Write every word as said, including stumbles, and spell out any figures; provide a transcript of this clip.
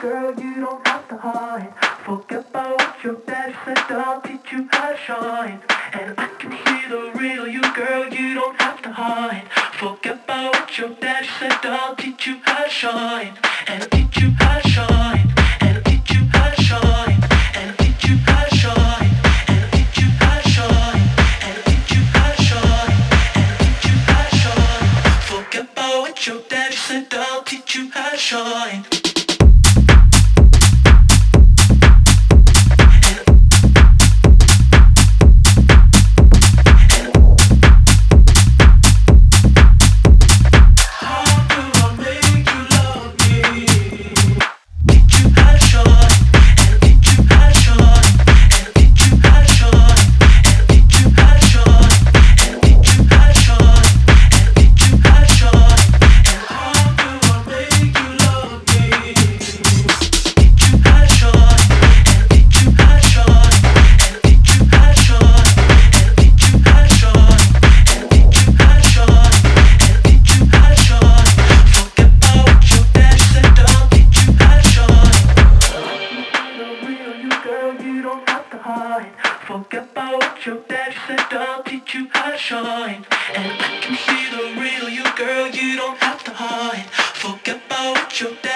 girl, you don't have to hide. Forget about what your daddy said, I'll teach you how to shine. And I can see the real you, girl, you don't have to hide. Forget about what your daddy said, I'll teach you how to shine. And teach you how to shine. And teach you how to shine. And teach you how to shine. And teach you how to shine. And teach you how to shine. And teach you how to shine. Forget about what your daddy said, I'll teach you how to shine. Forget about what your daddy said, I'll teach you how to shine. And I can see the real you, girl, you don't have to hide. Forget about what your daddy